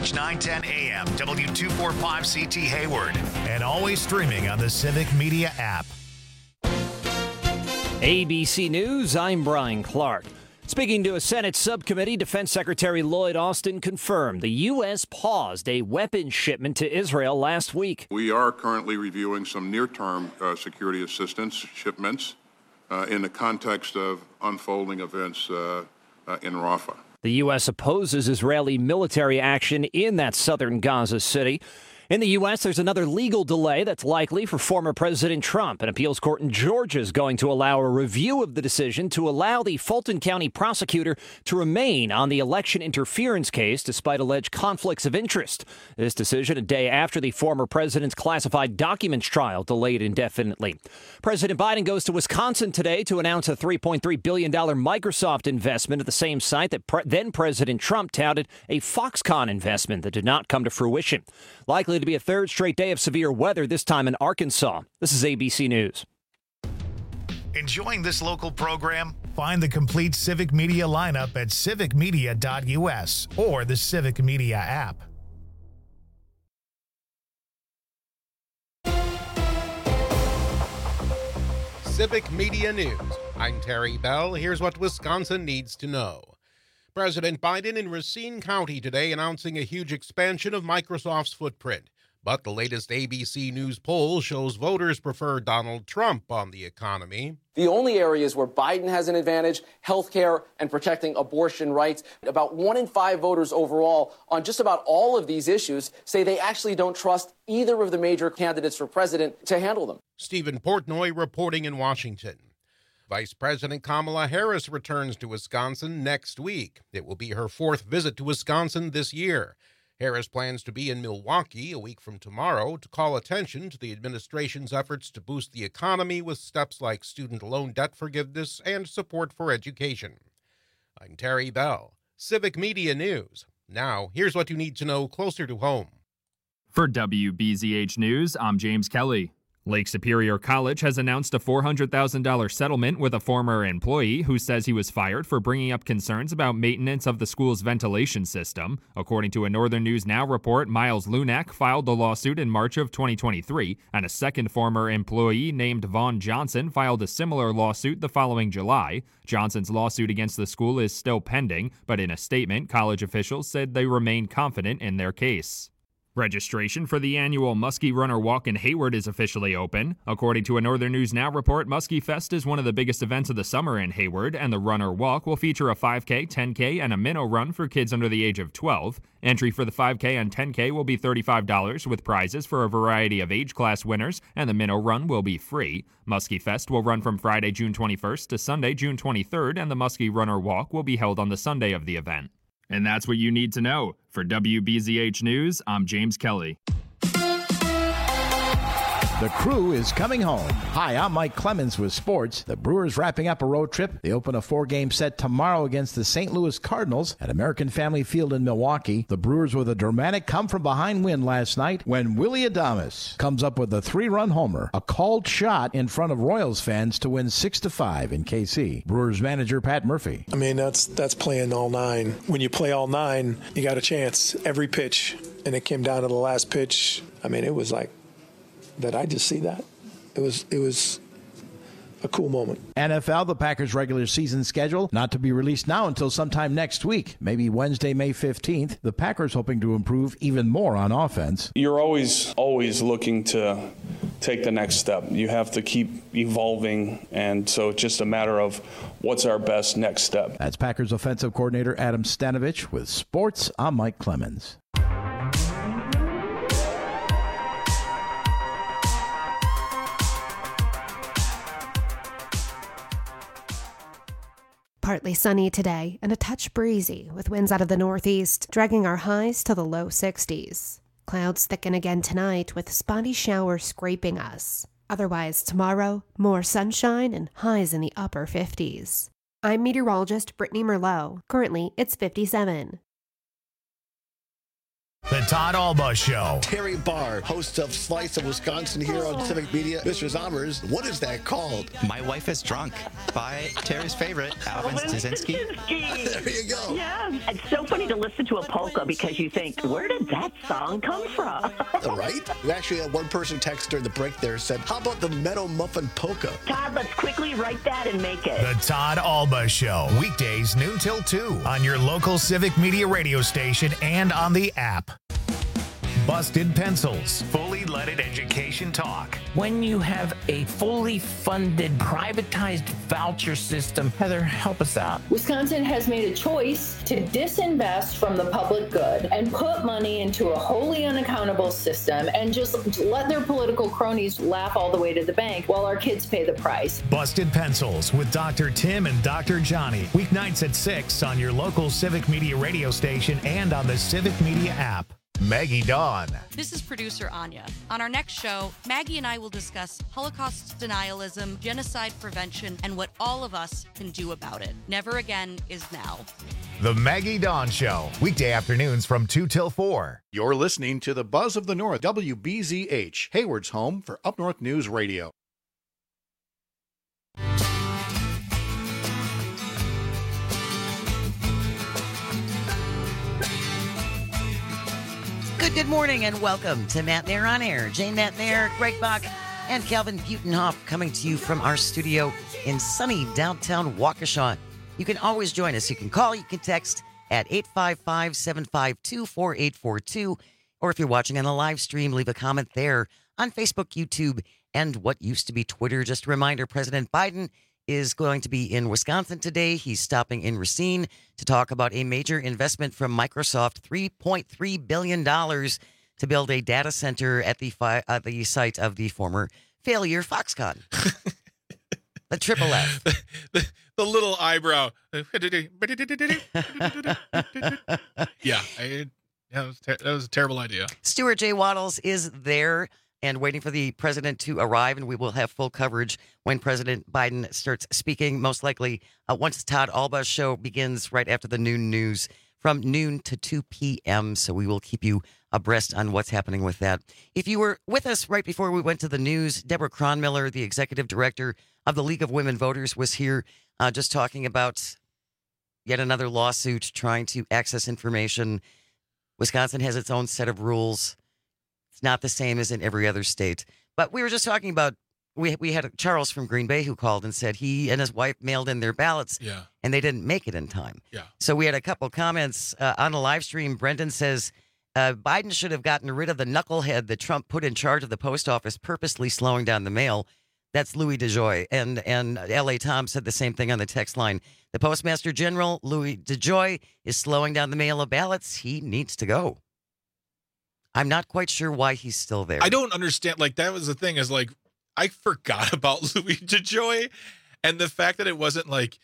News 910 AM, W245CT Hayward, and always streaming on the Civic Media app. ABC News, I'm Brian Clark. Speaking to a Senate subcommittee, Defense Secretary Lloyd Austin confirmed the U.S. paused a weapons shipment to Israel last week. We are currently reviewing some near-term security assistance shipments in the context of unfolding events in Rafah. The U.S. opposes Israeli military action in that southern Gaza city. In the U.S., there's another legal delay that's likely for former President Trump. An appeals court in Georgia is going to allow a review of the decision to allow the Fulton County prosecutor to remain on the election interference case despite alleged conflicts of interest. This decision a day after the former president's classified documents trial delayed indefinitely. President Biden goes to Wisconsin today to announce a $3.3 billion Microsoft investment at the same site that then President Trump touted a Foxconn investment that did not come to fruition. Likely to be a third straight day of severe weather, this time in Arkansas. This is ABC News. Enjoying this local program? Find the complete Civic Media lineup at civicmedia.us or the Civic Media app. Civic Media News. I'm Terry Bell. Here's what Wisconsin needs to know. President Biden in Racine County today announcing a huge expansion of Microsoft's footprint. But the latest ABC News poll shows voters prefer Donald Trump on the economy. The only areas where Biden has an advantage, healthcare and protecting abortion rights. About 1 in 5 voters overall on just about all of these issues say they actually don't trust either of the major candidates for president to handle them. Stephen Portnoy reporting in Washington. Vice President Kamala Harris returns to Wisconsin next week. It will be her 4th visit to Wisconsin this year. Harris plans to be in Milwaukee a week from tomorrow to call attention to the administration's efforts to boost the economy with steps like student loan debt forgiveness and support for education. I'm Terry Bell, Civic Media News. Now, here's what you need to know closer to home. For WBZH News, I'm James Kelly. Lake Superior College has announced a $400,000 settlement with a former employee who says he was fired for bringing up concerns about maintenance of the school's ventilation system. According to a Northern News Now report, Miles Lunak filed the lawsuit in March of 2023, and a second former employee named Vaughn Johnson filed a similar lawsuit the following July. Johnson's lawsuit against the school is still pending, but in a statement, college officials said they remain confident in their case. Registration for the annual Muskie Runner Walk in Hayward is officially open. According to a Northern News Now report, Muskie Fest is one of the biggest events of the summer in Hayward, and the Runner Walk will feature a 5K, 10K, and a minnow run for kids under the age of 12. Entry for the 5K and 10K will be $35 with prizes for a variety of age class winners, and the minnow run will be free. Muskie Fest will run from Friday, June 21st to Sunday, June 23rd, and the Muskie Runner Walk will be held on the Sunday of the event. And that's what you need to know. For WBZH News, I'm James Kelly. The crew is coming home. Hi, I'm Mike Clemens with sports. The Brewers wrapping up a road trip. They open a 4-game set tomorrow against the St. Louis Cardinals at American Family Field in Milwaukee. The Brewers with a dramatic come-from-behind win last night when Willy Adames comes up with a 3-run homer, a called shot in front of Royals fans to win 6-5 in KC. Brewers manager Pat Murphy. I mean, that's playing all 9. When you play all 9, you got a chance every pitch, and it came down to the last pitch. I mean, it was like, did I just see that? It was a cool moment. NFL, the Packers' regular season schedule, not to be released now until sometime next week, maybe Wednesday, May 15th. The Packers hoping to improve even more on offense. You're always looking to take the next step. You have to keep evolving, and so it's just a matter of what's our best next step. That's Packers offensive coordinator Adam Stanovich with sports. I'm Mike Clemens. Partly sunny today and a touch breezy with winds out of the northeast, dragging our highs to the low 60s. Clouds thicken again tonight with spotty showers scraping us. Otherwise, tomorrow, more sunshine and highs in the upper 50s. I'm meteorologist Brittany Merlot. Currently, it's 57. The The Todd Alba Show. Terry Barr, host of Slice of Wisconsin here on Civic Media. Mr. Zommers, what is that called? My Wife is Drunk by Terry's favorite, Alvin Staszynski. There you go. Yeah, it's so funny to listen to a polka because you think, where did that song come from? Right? We actually had one person text during the break there said, how about the Meadow Muffin Polka? Todd, let's quickly write that and make it. The Todd Alba Show. Weekdays noon till 2 on your local Civic Media radio station and on the app. Busted Pencils. Fully leaded education talk. When you have a fully funded, privatized voucher system, Heather, help us out. Wisconsin has made a choice to disinvest from the public good and put money into a wholly unaccountable system and just let their political cronies laugh all the way to the bank while our kids pay the price. Busted Pencils with Dr. Tim and Dr. Johnny. Weeknights at 6 on your local Civic Media radio station and on the Civic Media app. Maggie Dawn. This is producer Anya. On our next show, Maggie and I will discuss Holocaust denialism, genocide prevention, and what all of us can do about it. Never again is now. The Maggie Dawn Show. Weekday afternoons from 2 till 4. You're listening to the Buzz of the North, WBZH, Hayward's home for Up North News Radio. Good morning and welcome to Matt Nair on Air. Jane Matt Nair, Greg Bach, and Calvin Butenhoff coming to you from our studio in sunny downtown Waukesha. You can always join us. You can call, you can text at 855-752-4842. Or if you're watching on the live stream, leave a comment there on Facebook, YouTube, and what used to be Twitter. Just a reminder, President Biden is going to be in Wisconsin today. He's stopping in Racine to talk about a major investment from Microsoft, $3.3 billion to build a data center at the site of the former failure Foxconn. The triple F. The little eyebrow. Yeah, that was a terrible idea. Stuart J. Waddles is there and waiting for the president to arrive, and we will have full coverage when President Biden starts speaking, most likely once Todd Alba's show begins right after the noon news from noon to 2 p.m., so we will keep you abreast on what's happening with that. If you were with us right before we went to the news, Deborah Cronmiller, the executive director of the League of Women Voters, was here just talking about yet another lawsuit trying to access information. Wisconsin has its own set of rules. It's not the same as in every other state. But we were just talking about, we had Charles from Green Bay who called and said he and his wife mailed in their ballots and they didn't make it in time. Yeah. So we had a couple comments on the live stream. Brendan says, Biden should have gotten rid of the knucklehead that Trump put in charge of the post office, purposely slowing down the mail. That's Louis DeJoy. And L.A. Tom said the same thing on the text line. The Postmaster General, Louis DeJoy, is slowing down the mail of ballots. He needs to go. I'm not quite sure why he's still there. I don't understand. Like, that was the thing is, like, I forgot about Louis DeJoy and the fact that it wasn't like,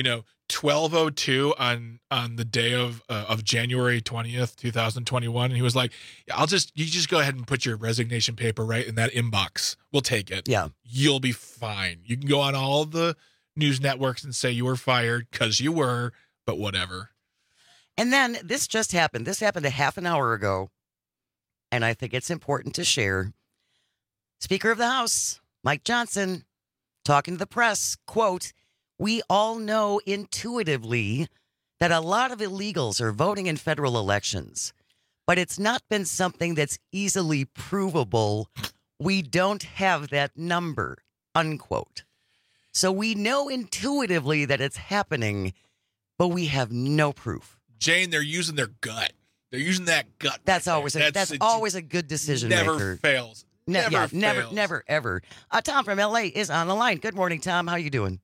12:02 on the day of January 20th, 2021. And he was like, you just go ahead and put your resignation paper right in that inbox. We'll take it. Yeah. You'll be fine. You can go on all the news networks and say you were fired because you were, but whatever. And then this just happened. This happened a half an hour ago. And I think it's important to share. Speaker of the House, Mike Johnson, talking to the press, quote, "We all know intuitively that a lot of illegals are voting in federal elections, but it's not been something that's easily provable. We don't have that number," unquote. So we know intuitively that it's happening, but we have no proof. Jane, they're using their gut. They're using that gut. That's always a good decision never maker. Fails. Never, ever. Tom from LA is on the line. Good morning, Tom. How you doing?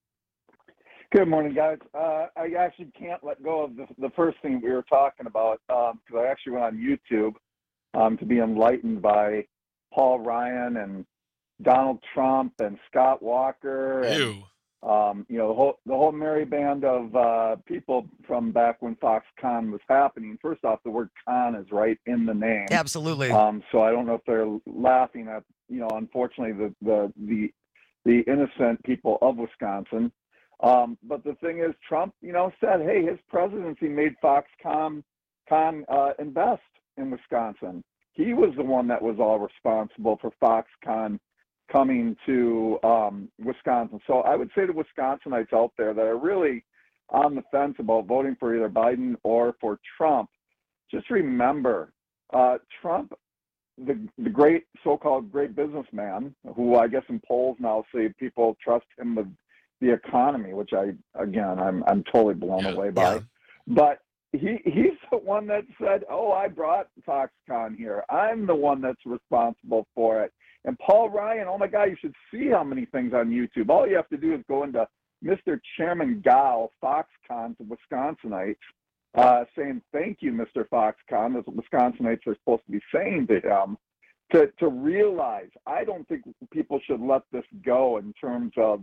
Good morning, guys. I actually can't let go of the first thing we were talking about because I actually went on YouTube to be enlightened by Paul Ryan and Donald Trump and Scott Walker and the whole merry band of people from back when Foxconn was happening. First off, the word "con" is right in the name. Absolutely. So I don't know if they're laughing at unfortunately the innocent people of Wisconsin. But the thing is, Trump said, hey, his presidency made Foxconn invest in Wisconsin. He was the one that was all responsible for Foxconn coming to Wisconsin. So I would say to Wisconsinites out there that are really on the fence about voting for either Biden or for Trump, just remember, Trump, the great so-called great businessman, who I guess in polls now say people trust him with the economy, which I'm totally blown away by. But he's the one that said, "Oh, I brought Foxconn here. I'm the one that's responsible for it." And Paul Ryan, oh my God, you should see how many things on YouTube. All you have to do is go into Mr. Chairman Gao, Foxconn to Wisconsinites, saying, "Thank you, Mr. Foxconn," as Wisconsinites are supposed to be saying to him, to realize, I don't think people should let this go in terms of,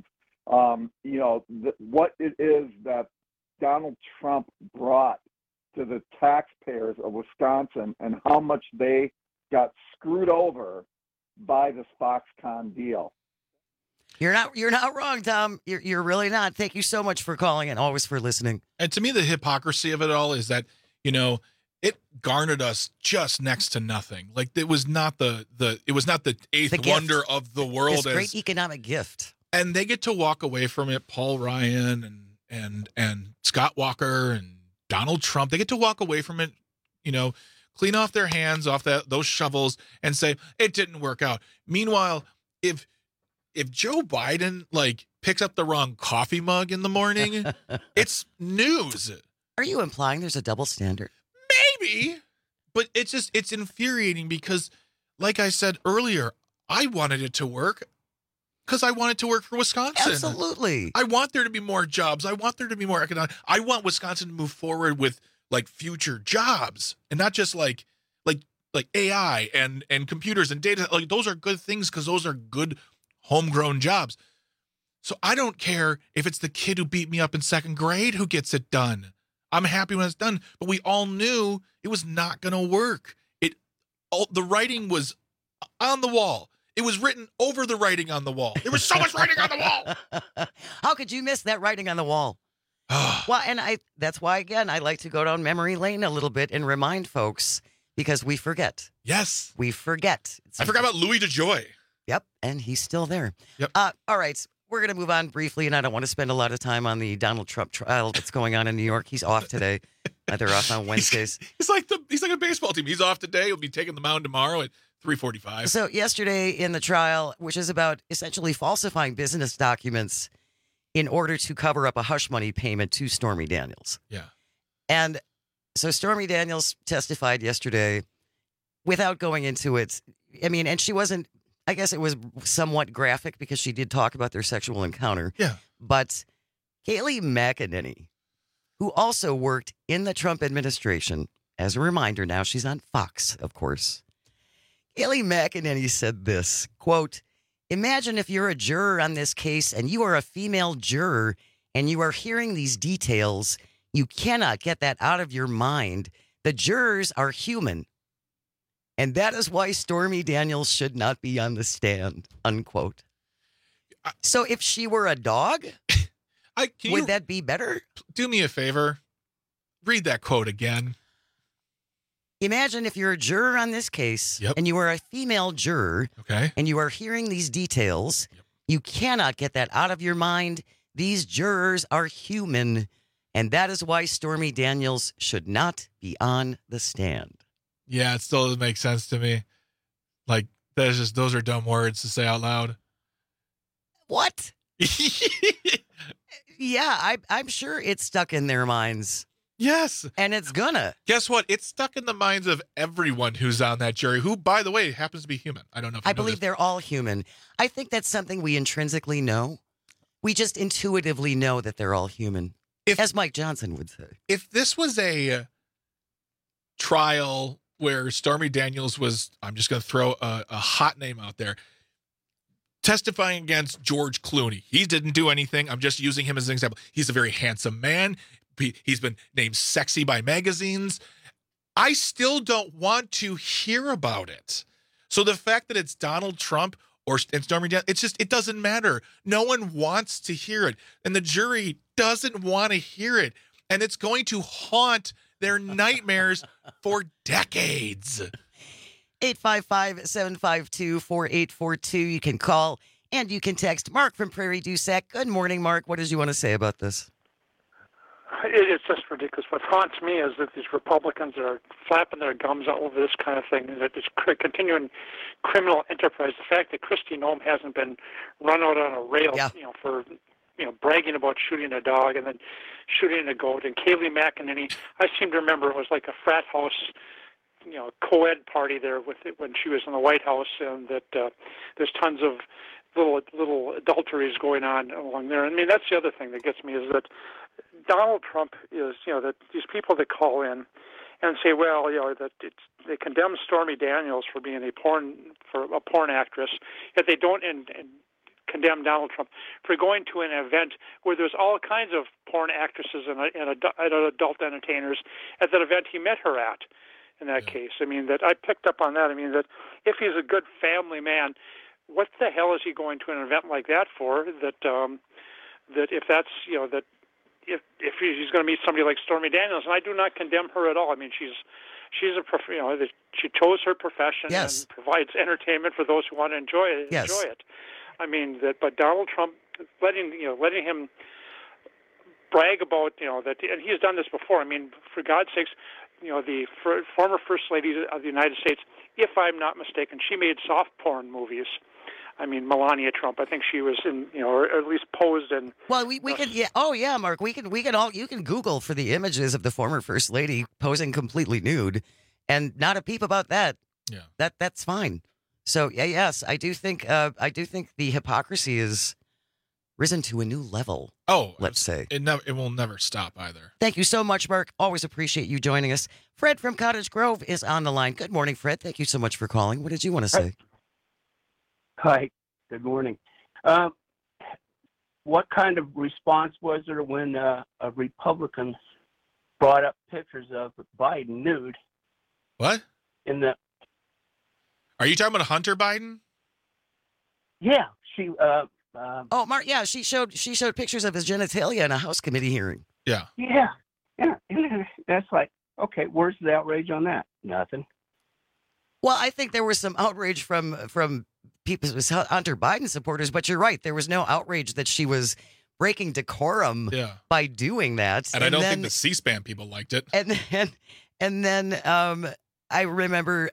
what it is that Donald Trump brought to the taxpayers of Wisconsin and how much they got screwed over by this Foxconn deal. You're not wrong, Tom. You're really not. Thank you so much for calling and always for listening. And to me, the hypocrisy of it all is that, it garnered us just next to nothing. Like it was not the eighth wonder of the world. This great economic gift. And they get to walk away from it. Paul Ryan and Scott Walker and Donald Trump, they get to walk away from it, clean off their hands off those shovels and say it didn't work out. Meanwhile, if Joe Biden picks up the wrong coffee mug in the morning, it's news. Are you implying there's a double standard? Maybe, but it's infuriating because, like I said earlier, I wanted it to work because I want it to work for Wisconsin. Absolutely. I want there to be more jobs. I want there to be more economic. I want Wisconsin to move forward with future jobs and not just like AI and computers and data. Those are good things because those are good homegrown jobs. So I don't care if it's the kid who beat me up in second grade who gets it done. I'm happy when it's done, but we all knew it was not going to work. The writing was on the wall. It was written over the writing on the wall. There was so much writing on the wall. How could you miss that writing on the wall? Well, and that's why, again, I like to go down memory lane a little bit and remind folks because we forget. Yes. We forget. I forgot about Louis DeJoy. Yep, and he's still there. Yep. All right, we're going to move on briefly, and I don't want to spend a lot of time on the Donald Trump trial that's going on in New York. He's off today. They're off on Wednesdays. He's like a baseball team. He's off today. He'll be taking the mound tomorrow at 3:45. So yesterday in the trial, which is about essentially falsifying business documents in order to cover up a hush money payment to Stormy Daniels. Yeah. And so Stormy Daniels testified yesterday without going into it. I mean, and she wasn't, I guess it was somewhat graphic because she did talk about their sexual encounter. Yeah. But Kayleigh McEnany, who also worked in the Trump administration, as a reminder, now she's on Fox, of course. Kayleigh McEnany said this, quote, "Imagine if you're a juror on this case and you are a female juror and you are hearing these details. You cannot get that out of your mind. The jurors are human. And that is why Stormy Daniels should not be on the stand," unquote. So if she were a dog, would that be better? Do me a favor. Read that quote again. Imagine if you're a juror on this case and you are a female juror and you are hearing these details. You cannot get that out of your mind. These jurors are human. And that is why Stormy Daniels should not be on the stand. Yeah, it still doesn't make sense to me. Those are dumb words to say out loud. What? Yeah, I'm sure it's stuck in their minds. Yes. And it's gonna. Guess what? It's stuck in the minds of everyone who's on that jury, who, by the way, happens to be human. I don't know if I believe they're all human. I think that's something we intrinsically know. We just intuitively know that they're all human, as Mike Johnson would say. If this was a trial where Stormy Daniels was, I'm just going to throw a hot name out there, testifying against George Clooney. He didn't do anything. I'm just using him as an example. He's a very handsome man. He's been named sexy by magazines. I still don't want to hear about it. So the fact that it's Donald Trump and Stormy Daniels, it doesn't matter. No one wants to hear it. And the jury doesn't want to hear it. And it's going to haunt They're nightmares for decades. 855-752-4842. You can call and you can text. Mark from Prairie du Sac. Good morning, Mark. What did you want to say about this? It's just ridiculous. What haunts me is that these Republicans are flapping their gums all over this kind of thing, that this continuing criminal enterprise. The fact that Kristi Noem hasn't been run out on a rail, for bragging about shooting a dog and then shooting a goat, and Kayleigh McEnany, I seem to remember it was like a frat house, co-ed party there with it when she was in the White House, and that there's tons of little adulteries going on along there. I mean, that's the other thing that gets me is that Donald Trump is, that these people that call in and say, well, they condemn Stormy Daniels for being a porn actress, yet they don't condemn Donald Trump for going to an event where there's all kinds of porn actresses and adult entertainers. At that event, he met her at. In that case, I mean, that I picked up on that. I mean, that if he's a good family man, what the hell is he going to an event like that for? That if that's that if he's going to meet somebody like Stormy Daniels, and I do not condemn her at all. I mean, she's a she chose her profession and provides entertainment for those who want to enjoy it. Enjoy it. I mean but Donald Trump letting him brag about that, and he's done this before. I mean, for God's sakes. The former First Lady of the United States, if I'm not mistaken, she made soft porn movies. I mean, Melania Trump. I think she was in, or at least posed in. Well, we can, yeah. Oh, yeah, Mark. We can all. You can Google for the images of the former First Lady posing completely nude, and not a peep about that. Yeah, that's fine. So yes, I do think the hypocrisy is risen to a new level. Oh, let's say it will never stop either. Thank you so much, Mark. Always appreciate you joining us. Fred from Cottage Grove is on the line. Good morning, Fred. Thank you so much for calling. What did you want to say? Hi. Good morning. What kind of response was there when a Republican brought up pictures of Biden nude? What? Are you talking about Hunter Biden? Yeah, she. Mark. Yeah, she showed pictures of his genitalia in a House committee hearing. Yeah. Yeah. That's like, okay, where's the outrage on that? Nothing. Well, I think there was some outrage from people, Hunter Biden supporters, but you're right. There was no outrage that she was breaking decorum by doing that. And I don't think the C-SPAN people liked it. And then I remember,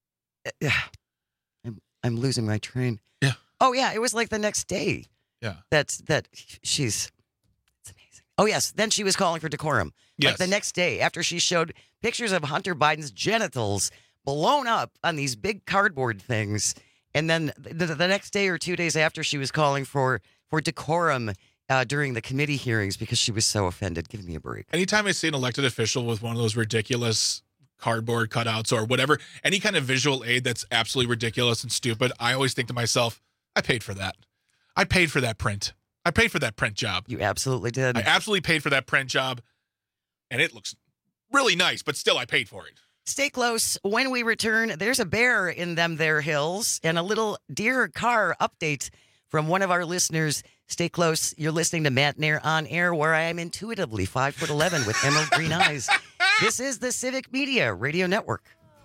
I'm losing my train. Yeah. Oh yeah, it was like the next day. Yeah. It's amazing. Oh yes, then she was calling for decorum. Yes. Like the next day after she showed pictures of Hunter Biden's genitals blown up on these big cardboard things. And then the next day or 2 days after, she was calling for decorum during the committee hearings because she was so offended. Give me a break. Anytime I see an elected official with one of those ridiculous cardboard cutouts or whatever, any kind of visual aid that's absolutely ridiculous and stupid, I always think to myself, I paid for that. I paid for that print. I paid for that print job. You absolutely did. I absolutely paid for that print job. And it looks really nice, but still I paid for it. Stay close. When we return, there's a bear in them there hills and a little deer car update from one of our listeners. Stay close. You're listening to Matt Nair on Air, where I am intuitively 5'11" with emerald green eyes. This is the Civic Media Radio Network.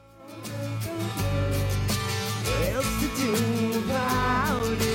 What else to do about it?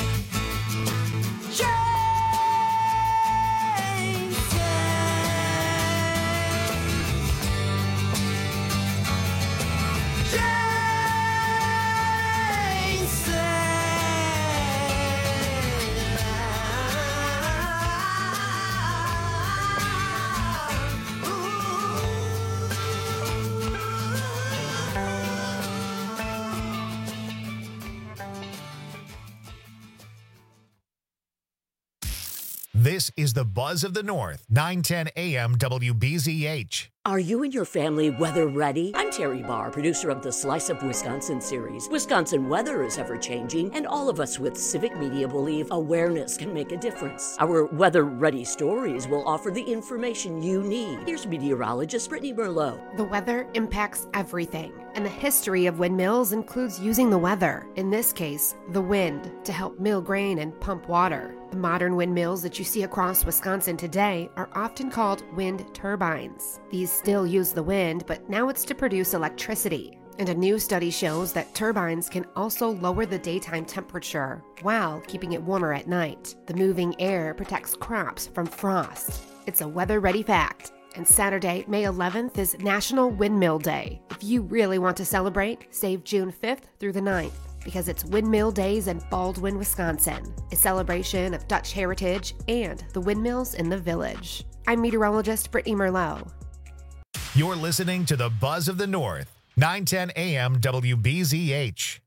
This is the Buzz of the North, 910 AM WBZH. Are you and your family weather ready? I'm Terry Barr, producer of the Slice of Wisconsin series. Wisconsin weather is ever-changing, and all of us with Civic Media believe awareness can make a difference. Our weather-ready stories will offer the information you need. Here's meteorologist Brittany Merlot. The weather impacts everything, and the history of windmills includes using the weather, in this case, the wind, to help mill grain and pump water. The modern windmills that you see across Wisconsin today are often called wind turbines. These These still use the wind, but now it's to produce electricity. And a new study shows that turbines can also lower the daytime temperature while keeping it warmer at night. The moving air protects crops from frost. It's a weather-ready fact. And Saturday, May 11th, is National Windmill Day. If you really want to celebrate, save June 5th through the 9th, because it's Windmill Days in Baldwin, Wisconsin, a celebration of Dutch heritage and the windmills in the village. I'm meteorologist Brittany Merlot. You're listening to the Buzz of the North, 910 AM WBZH.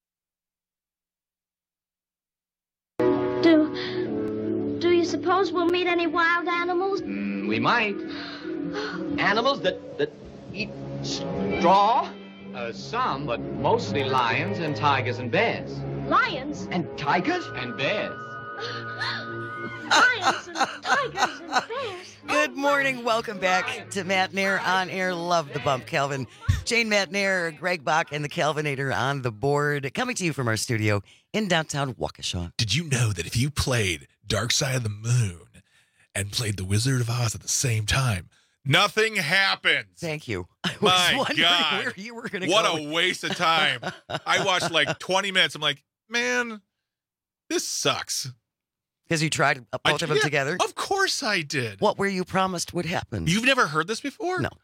Do you suppose we'll meet any wild animals? We might. Animals that eat straw? Some, but mostly lions and tigers and bears. Lions? And tigers? And bears. Lions and tigers and bears. Good morning. Welcome back to Matt Nair on air. Love the bump, Calvin. Jane Matt Nair, Greg Bach, and the Calvinator on the board. Coming to you from our studio in downtown Waukesha. Did you know that if you played Dark Side of the Moon and played The Wizard of Oz at the same time, nothing happens? Thank you. My God. Where you were gonna what go. a waste of time. I watched like 20 minutes. I'm like, man, this sucks. Because you tried both of them together? Of course I did. What were you promised would happen? You've never heard this before? No.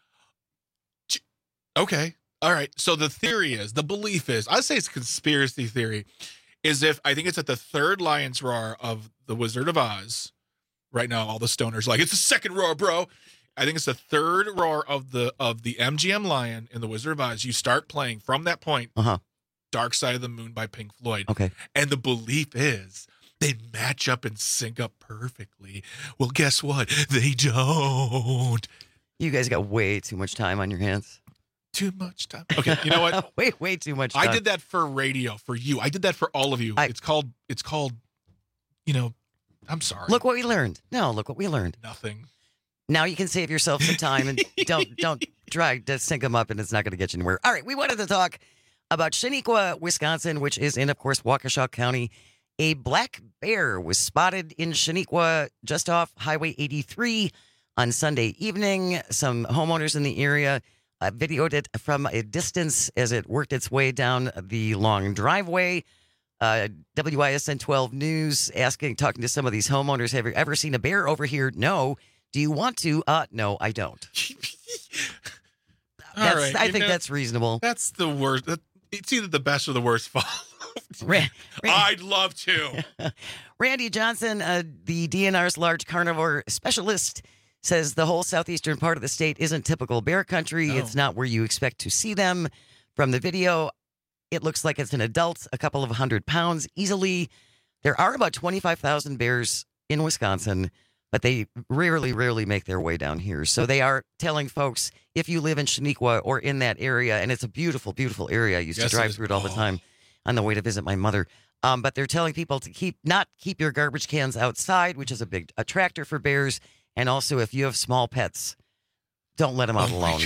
Okay. All right. So the theory is, the belief is, I say it's a conspiracy theory, is if I think it's at the third Lion's Roar of The Wizard of Oz. Right now, all the stoners are like, it's the second roar, bro. I think it's the third roar of the MGM Lion in The Wizard of Oz. You start playing from that point, Dark Side of the Moon by Pink Floyd. Okay. And the belief is they match up and sync up perfectly. Well, guess what? They don't. You guys got way too much time on your hands. Too much time. Okay, you know what? way too much time. I did that for radio, for you. I did that for all of you. It's called, you know, I'm sorry. Look what we learned. No, look what we learned. Nothing. Now you can save yourself some time and don't try to sync them up, and it's not going to get you anywhere. All right, we wanted to talk about Shaniqua, Wisconsin, which is in, of course, Waukesha County. A black bear was spotted in Shaniqua just off Highway 83 on Sunday evening. Some homeowners in the area videoed it from a distance as it worked its way down the long driveway. WISN 12 News talking to some of these homeowners, have you ever seen a bear over here? No. Do you want to? No, I don't. All right, I think that's reasonable. That's the worst. It's either the best or the worst follow. I'd love to. Randy Johnson, the DNR's large carnivore specialist, says the whole southeastern part of the state isn't typical bear country. No. It's not where you expect to see them. From the video, it looks like it's an adult, a couple of 100 pounds easily. There are about 25,000 bears in Wisconsin, but they rarely make their way down here. So they are telling folks, if you live in Shaniqua or in that area, and it's a beautiful, beautiful area. I used to drive through it all the time on the way to visit my mother. But they're telling people to not keep your garbage cans outside, which is a big attractor for bears. And also, if you have small pets, don't let them out alone.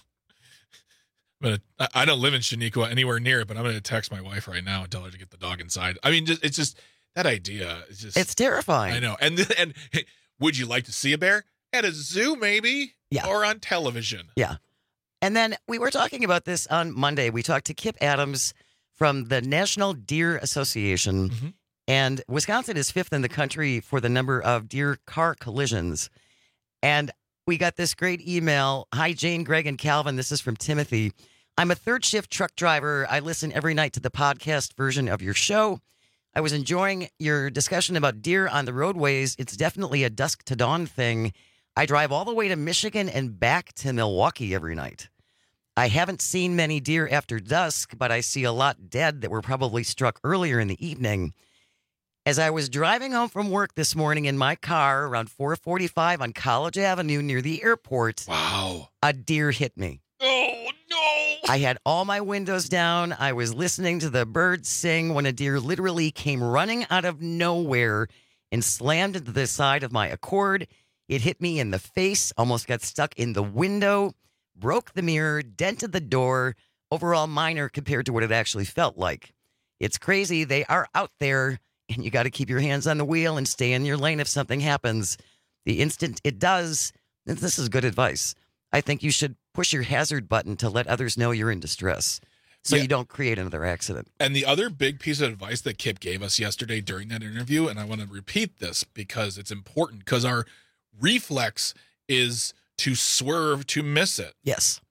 I don't live in Shaniqua anywhere near it, but I'm going to text my wife right now and tell her to get the dog inside. I mean, it's just that idea. It's terrifying. I know. And would you like to see a bear at a zoo, maybe? Yeah. Or on television? Yeah. And then we were talking about this on Monday. We talked to Kip Adams from the National Deer Association. Mm-hmm. And Wisconsin is 5th in the country for the number of deer car collisions. And we got this great email. Hi, Jane, Greg, and Calvin. This is from Timothy. I'm a third shift truck driver. I listen every night to the podcast version of your show. I was enjoying your discussion about deer on the roadways. It's definitely a dusk to dawn thing. I drive all the way to Michigan and back to Milwaukee every night. I haven't seen many deer after dusk, but I see a lot dead that were probably struck earlier in the evening. As I was driving home from work this morning in my car around 4:45 on College Avenue near the airport, a deer hit me. Oh, no. I had all my windows down. I was listening to the birds sing when a deer literally came running out of nowhere and slammed into the side of my Accord. It hit me in the face, almost got stuck in the window, broke the mirror, dented the door, overall minor compared to what it actually felt like. It's crazy. They are out there, and you got to keep your hands on the wheel and stay in your lane if something happens. The instant it does, this is good advice. I think you should push your hazard button to let others know you're in distress so you don't create another accident. And the other big piece of advice that Kip gave us yesterday during that interview, and I want to repeat this because it's important, because our reflex is to swerve to miss it. Yes.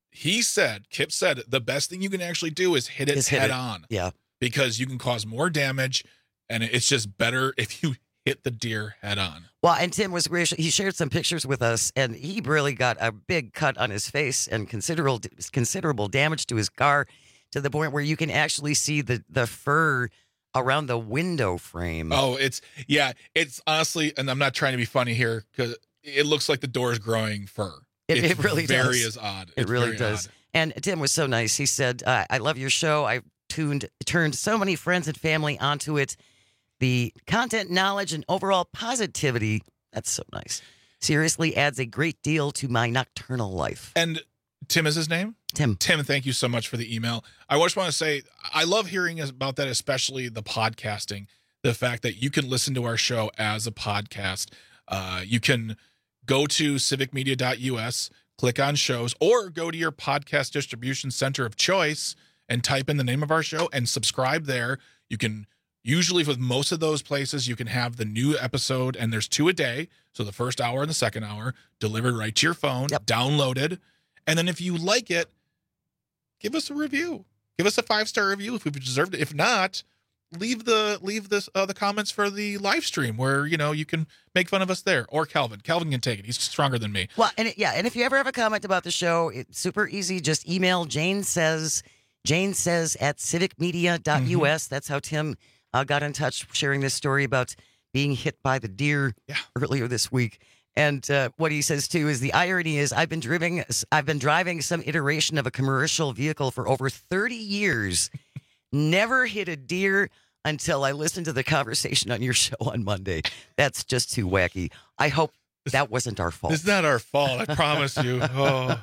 Kip said, the best thing you can actually do is hit it head on. Yeah. Because you can cause more damage, and it's just better if you hit the deer head on. Well, and Tim was gracious. He shared some pictures with us, and he really got a big cut on his face and considerable damage to his car, to the point where you can actually see the fur around the window frame. Oh, it's honestly, and I'm not trying to be funny here, because it looks like the door is growing fur. It really very does. is odd. It really does. Odd. And Tim was so nice. He said, I love your show. I've turned so many friends and family onto it. The content, knowledge, and overall positivity, that's so nice, seriously adds a great deal to my nocturnal life. And Tim is his name? Tim, thank you so much for the email. I just want to say, I love hearing about that, especially the podcasting, the fact that you can listen to our show as a podcast. You can go to civicmedia.us, click on shows, or go to your podcast distribution center of choice and type in the name of our show and subscribe there. You can usually, with most of those places, you can have the new episode, and there's 2 a day. So the first hour and the second hour delivered right to your phone, downloaded. And then if you like it, give us a review. Give us a 5-star review if we've deserved it. If not, leave the comments for the live stream where, you can make fun of us there. Or Calvin can take it. He's stronger than me. Well, and if you ever have a comment about the show, it's super easy. Just email Jane says at civicmedia.us. That's how Tim got in touch, sharing this story about being hit by the deer earlier this week. And what he says too is, the irony is, I've been driving some iteration of a commercial vehicle for over 30 years. Never hit a deer until I listened to the conversation on your show on Monday. That's just too wacky. I hope that wasn't our fault. It's not our fault, I promise you. Oh.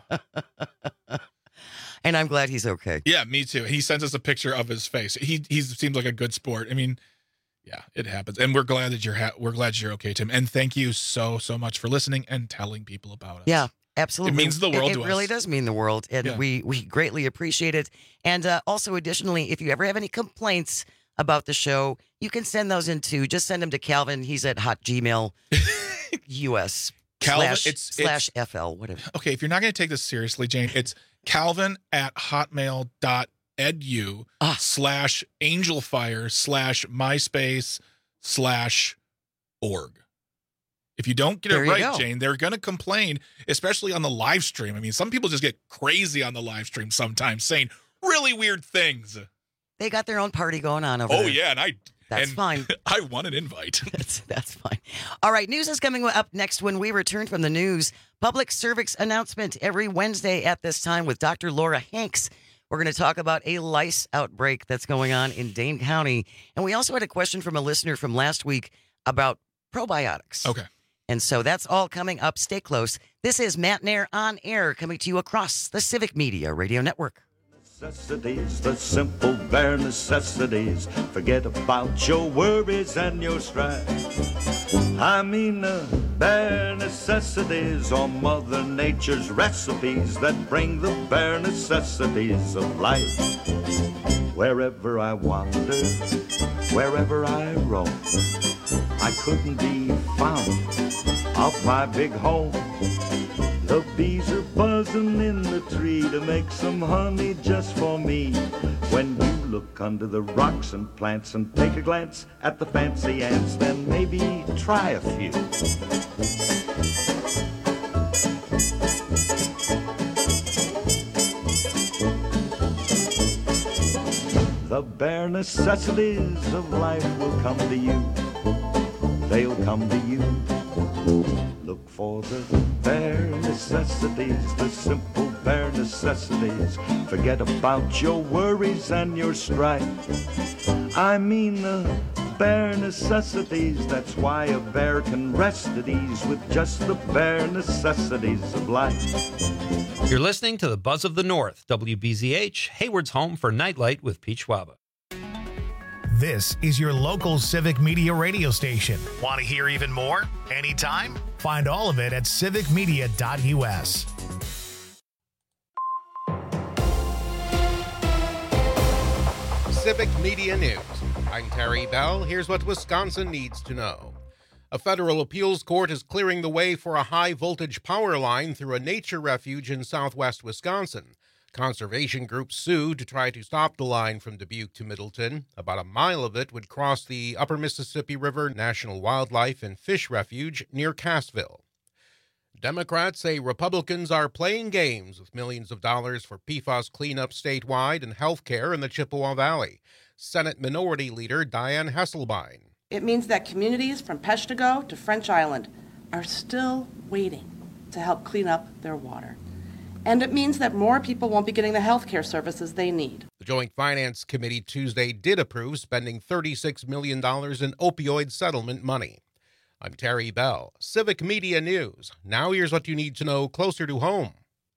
And I'm glad he's okay. Yeah, me too. He sends us a picture of his face. He seems like a good sport. I mean, yeah, it happens. And we're glad that you're okay, Tim. And thank you so much for listening and telling people about us. Yeah, absolutely. It means the world to us. It really does mean the world, and we greatly appreciate it. And also, additionally, if you ever have any complaints about the show, you can send those in too. Just send them to Calvin. He's at hotgmail US Calvin, /FL, whatever. Okay, if you're not going to take this seriously, Jane, it's Calvin at hotmail.edu /angelfire/myspace/org. If you don't get it right, Jane, they're going to complain, especially on the live stream. I mean, some people just get crazy on the live stream sometimes, saying really weird things. They got their own party going on over there. Oh, yeah, That's fine. I want an invite. That's fine. All right, news is coming up next when we return from the news. Public service announcement every Wednesday at this time with Dr. Laura Hanks. We're going to talk about a lice outbreak that's going on in Dane County. And we also had a question from a listener from last week about probiotics. Okay. And so that's all coming up. Stay close. This is Matt Nair on air, coming to you across the Civic Media Radio Network. Necessities, the simple bare necessities. Forget about your worries and your strife. I mean the bare necessities are Mother Nature's recipes that bring the bare necessities of life. Wherever I wander, wherever I roam, I couldn't be found off my big home. The bees are buzzing in the tree to make some honey just for me. When you look under the rocks and plants and take a glance at the fancy ants, then maybe try a few. The bare necessities of life will come to you. They'll come to you. Look for the bare necessities, the simple bare necessities. Forget about your worries and your strife. I mean the bare necessities. That's why a bear can rest at ease with just the bare necessities of life. You're listening to the Buzz of the North, WBZH, Hayward's home for Nightlight with Pete Schwaba. This is your local Civic Media radio station. Want to hear even more? Anytime? Find all of it at civicmedia.us. Civic Media News. I'm Terry Bell. Here's what Wisconsin needs to know. A federal appeals court is clearing the way for a high-voltage power line through a nature refuge in southwest Wisconsin. Conservation groups sued to try to stop the line from Dubuque to Middleton. About a mile of it would cross the Upper Mississippi River National Wildlife and Fish Refuge near Cassville. Democrats say Republicans are playing games with millions of dollars for PFAS cleanup statewide and health care in the Chippewa Valley. Senate Minority Leader Diane Hesselbein. It means that communities from Peshtigo to French Island are still waiting to help clean up their water. And it means that more people won't be getting the health care services they need. The Joint Finance Committee Tuesday did approve spending $36 million in opioid settlement money. I'm Terry Bell, Civic Media News. Now here's what you need to know closer to home.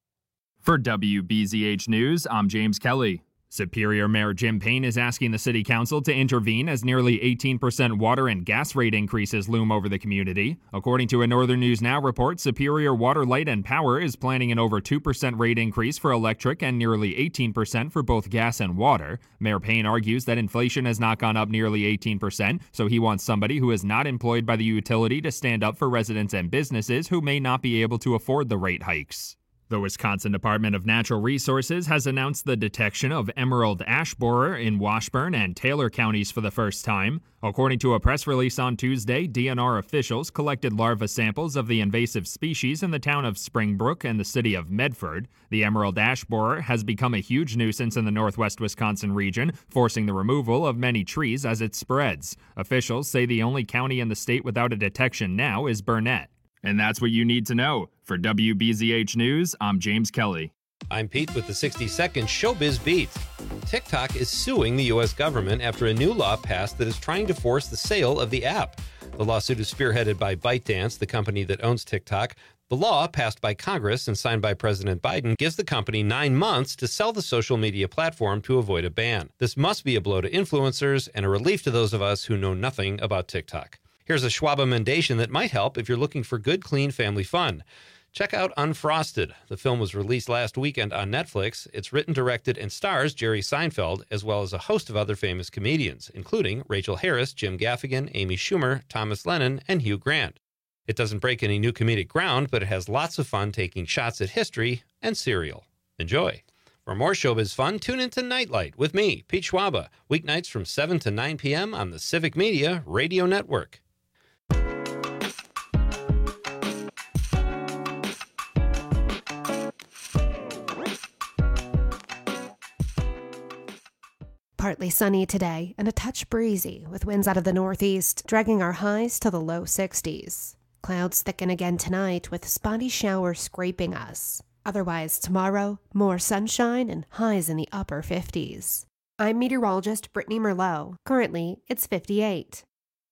For WBZH News, I'm James Kelly. Superior Mayor Jim Payne is asking the City Council to intervene as nearly 18% water and gas rate increases loom over the community. According to a Northern News Now report, Superior Water, Light and Power is planning an over 2% rate increase for electric and nearly 18% for both gas and water. Mayor Payne argues that inflation has not gone up nearly 18%, so he wants somebody who is not employed by the utility to stand up for residents and businesses who may not be able to afford the rate hikes. The Wisconsin Department of Natural Resources has announced the detection of emerald ash borer in Washburn and Taylor counties for the first time. According to a press release on Tuesday, DNR officials collected larva samples of the invasive species in the town of Springbrook and the city of Medford. The emerald ash borer has become a huge nuisance in the northwest Wisconsin region, forcing the removal of many trees as it spreads. Officials say the only county in the state without a detection now is Burnett. And that's what you need to know. For WBZH News, I'm James Kelly. I'm Pete with the 60-second Showbiz Beat. TikTok is suing the U.S. government after a new law passed that is trying to force the sale of the app. The lawsuit is spearheaded by ByteDance, the company that owns TikTok. The law, passed by Congress and signed by President Biden, gives the company 9 months to sell the social media platform to avoid a ban. This must be a blow to influencers and a relief to those of us who know nothing about TikTok. Here's a Schwab emendation that might help if you're looking for good, clean family fun. Check out Unfrosted. The film was released last weekend on Netflix. It's written, directed, and stars Jerry Seinfeld, as well as a host of other famous comedians, including Rachel Harris, Jim Gaffigan, Amy Schumer, Thomas Lennon, and Hugh Grant. It doesn't break any new comedic ground, but it has lots of fun taking shots at history and cereal. Enjoy. For more showbiz fun, tune into Nightlight with me, Pete Schwaba, weeknights from 7 to 9 p.m. on the Civic Media Radio Network. Partly sunny today and a touch breezy with winds out of the northeast, dragging our highs to the low 60s. Clouds thicken again tonight with spotty showers scraping us. Otherwise, tomorrow, more sunshine and highs in the upper 50s. I'm meteorologist Brittany Merlot. Currently, it's 58.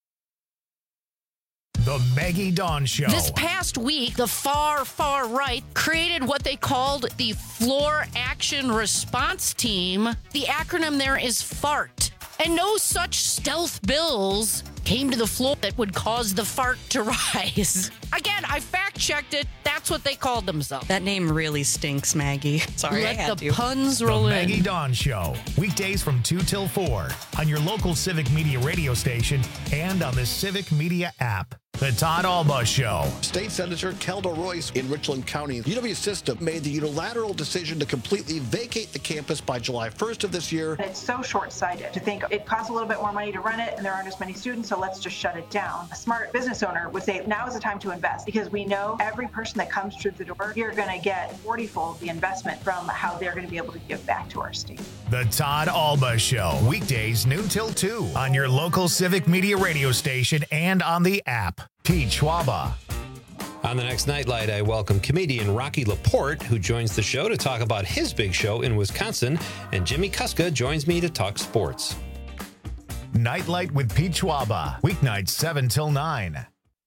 The Maggie Dawn Show. This past week, the far right created what they called the Floor Action Response Team. The acronym there is FART. And no such stealth bills came to the floor that would cause the fart to rise. Again, I fact-checked it. That's what they called themselves. That name really stinks, Maggie. Sorry, I had Let the to. puns roll The in. Maggie Dawn Show. Weekdays from 2 till 4 on your local Civic Media radio station and on the Civic Media app. The Todd Alba Show. State Senator Kelda Royce in Richland County. UW System made the unilateral decision to completely vacate the campus by July 1st of this year. It's so short-sighted to think it costs a little bit more money to run it and there aren't as many students, so let's just shut it down. A smart business owner would say now is the time to invest because we know every person that comes through the door, you're going to get 40-fold the investment from how they're going to be able to give back to our state. The Todd Alba Show. Weekdays noon till 2 on your local Civic Media radio station and on the app. Pete Schwaba. On the next Nightlight, I welcome comedian Rocky Laporte, who joins the show to talk about his big show in Wisconsin, and Jimmy Kuska joins me to talk sports. Nightlight with Pete Schwaba. Weeknights 7 till 9.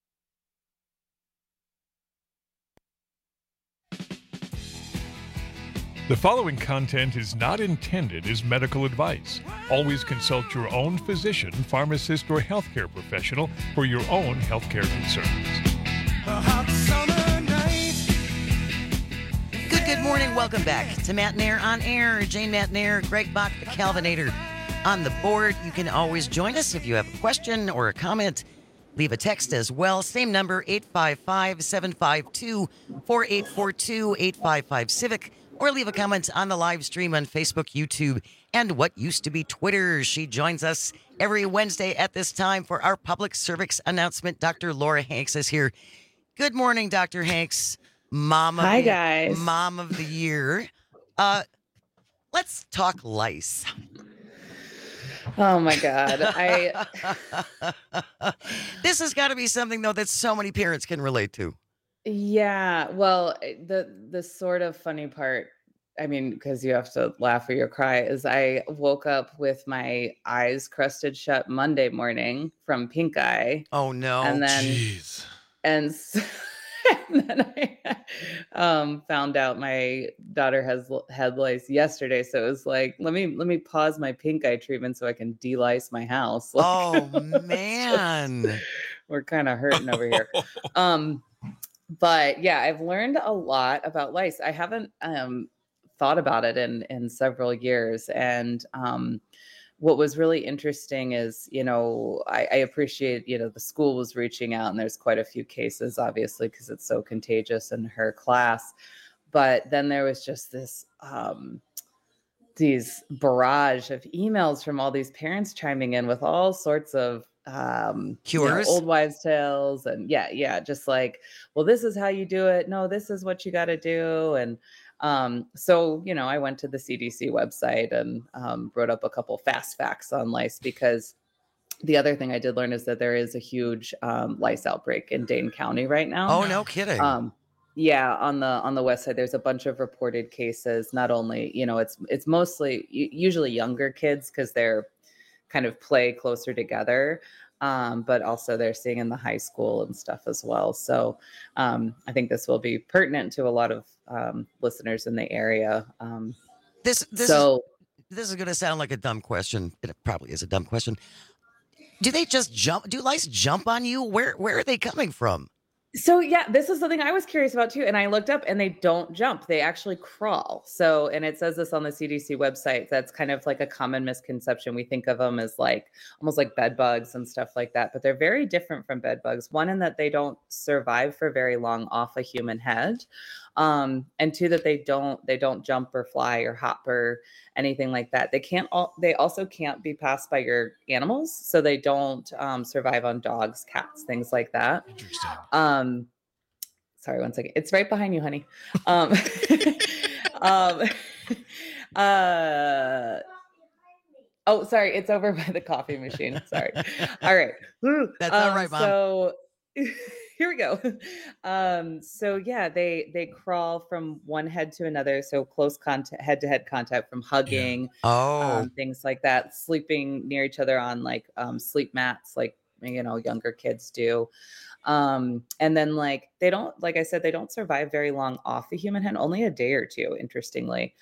The following content is not intended as medical advice. Always consult your own physician, pharmacist, or healthcare professional for your own healthcare concerns. Good morning. Welcome back to Matt Nair on Air. Jane Matt Nair, Greg Bach, the Calvinator. on the board. You can always join us if you have a question or a comment. Leave a text as well. Same number, 855-752-4842, 855-CIVIC. Or leave a comment on the live stream on Facebook, YouTube, and what used to be Twitter. She joins us every Wednesday at this time for our public service announcement. Dr. Laura Hanks is here. Good morning, Dr. Hanks. Mom of the year. Let's talk lice. Oh my God. This has got to be something though that so many parents can relate to. Yeah, well, the sort of funny part, I mean, because you have to laugh or you cry, is I woke up with my eyes crusted shut Monday morning from pink eye. Oh no. And then Jeez. and then I found out my daughter had lice yesterday, so it was like, let me pause my pink eye treatment so I can de-lice my house. Like, oh man. We're kind of hurting over here. But yeah, I've learned a lot about lice. I haven't thought about it in several years. And what was really interesting is, I appreciate, the school was reaching out, and there's quite a few cases, obviously, because it's so contagious in her class. But then there was just this these barrage of emails from all these parents chiming in with all sorts of cures, old wives' tales, and just like, well, this is how you do it. No, this is what you got to do. And so I went to the CDC website and wrote up a couple fast facts on lice, because the other thing I did learn is that there is a huge lice outbreak in Dane County right now. Oh, no kidding. Yeah, on the west side, there's a bunch of reported cases. Not only, it's mostly usually younger kids because they're kind of play closer together, but also they're seeing in the high school and stuff as well. So I think this will be pertinent to a lot of listeners in the area. This is going to sound like a dumb question. It probably is a dumb question. Do they just jump? Do lice jump on you? Where are they coming from? So yeah, this is something I was curious about too. And I looked up and they don't jump. They actually crawl. So, and it says this on the CDC website. That's kind of like a common misconception. We think of them as like almost like bed bugs and stuff like that, but they're very different from bed bugs. One, in that they don't survive for very long off a human head. And two, that they don't jump or fly or hop or anything like that. They also can't be passed by your animals. So they don't survive on dogs, cats, things like that. Interesting. Sorry, one second. It's right behind you, honey. Oh, sorry. It's over by the coffee machine. Sorry. All right. That's all right, Mom. So here we go. So yeah, they crawl from one head to another. So close contact, head-to-head contact, from hugging, things like that, sleeping near each other on like sleep mats, like younger kids do. And then like they don't, like I said, they don't survive very long off a human head, only a day or two, interestingly.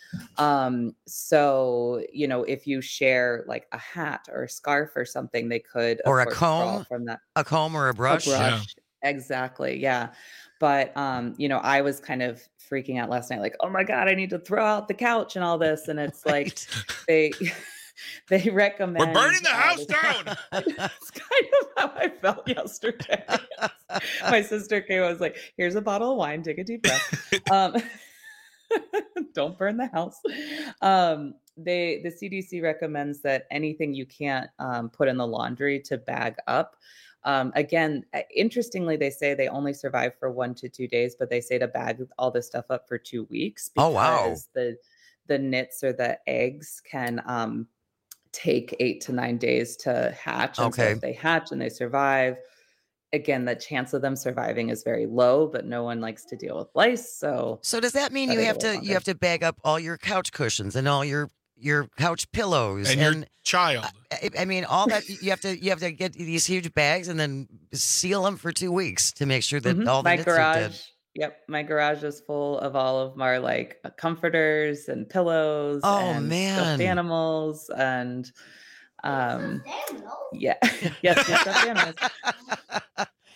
So if you share like a hat or a scarf or something, they could, or a comb from that, a comb or a brush. Yeah. Exactly. Yeah. But, I was kind of freaking out last night, like, oh my God, I need to throw out the couch and all this. And it's like, they recommend. We're burning the house down. That's kind of how I felt yesterday. My sister came, I was like, here's a bottle of wine, take a deep breath. Don't burn the house. The CDC recommends that anything you can't put in the laundry to bag up. Again, interestingly, they say they only survive for 1 to 2 days, but they say to bag all this stuff up for 2 weeks because the nits or the eggs can take 8 to 9 days to hatch. And so if they hatch and they survive, again, the chance of them surviving is very low, but no one likes to deal with lice. So does that mean you have to bag up all your couch cushions and all your couch pillows and your child? I mean, all that you have to get these huge bags and then seal them for 2 weeks to make sure that all the nits are dead. Yep, my garage is full of all of my like comforters and pillows and stuffed animals and yes, stuffed animals.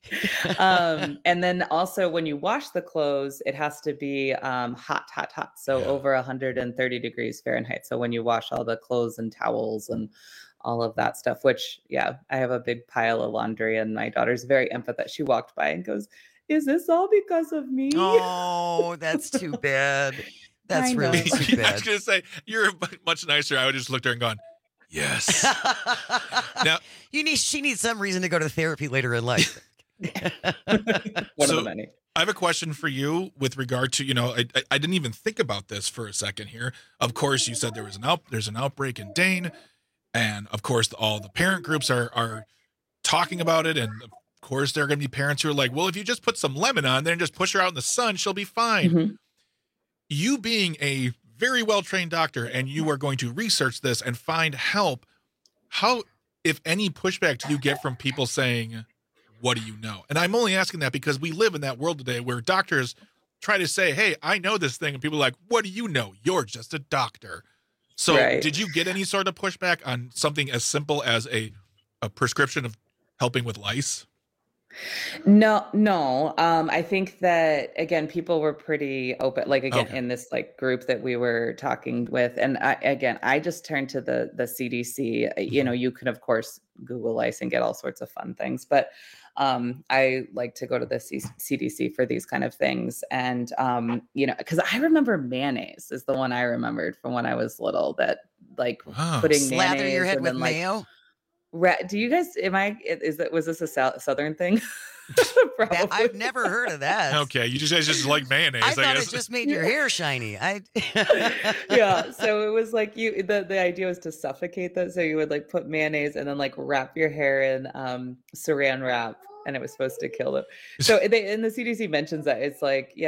And then also when you wash the clothes, it has to be hot. So over 130 degrees Fahrenheit. So when you wash all the clothes and towels and all of that stuff, which, I have a big pile of laundry, and my daughter's very empathetic. She walked by and goes, "Is this all because of me?" Oh, that's too bad. That's really too bad. I was going to say, you're much nicer. I would just looked at her and gone, yes. Now, she needs some reason to go to therapy later in life. One of the many. I have a question for you with regard to, I didn't even think about this for a second here. Of course, you said there's an outbreak in Dane, and of course, all the parent groups are talking about it, and of course, there are going to be parents who are like, well, if you just put some lemon on there and just push her out in the sun, she'll be fine. Mm-hmm. You being a very well-trained doctor, and you are going to research this and find help, how, if any, pushback do you get from people saying, what do you know? And I'm only asking that because we live in that world today where doctors try to say, hey, I know this thing. And people are like, what do you know? You're just a doctor. So Did you get any sort of pushback on something as simple as a prescription of helping with lice? No. I think that, again, people were pretty open, in this group that we were talking with. And I just turned to the CDC. You can, of course, Google lice and get all sorts of fun things, but I like to go to the CDC for these kind of things. And, because I remember mayonnaise is the one I remembered from when I was little, that putting slather mayonnaise your head and with then, mayo. Do you guys, was this a Southern thing? I've never heard of that. Okay. You guys just like mayonnaise, I thought guess. it just made your hair shiny. Yeah. So it was the idea was to suffocate that. So you would put mayonnaise and then wrap your hair in saran wrap, and it was supposed to kill them. So the CDC mentions that it's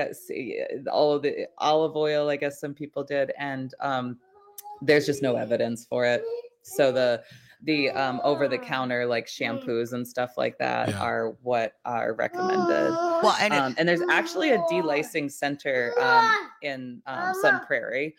all of the olive oil, I guess some people did. And there's just no evidence for it. So the over-the-counter shampoos and stuff like that are what are recommended. Well, and there's actually a delicing center in Sun Prairie.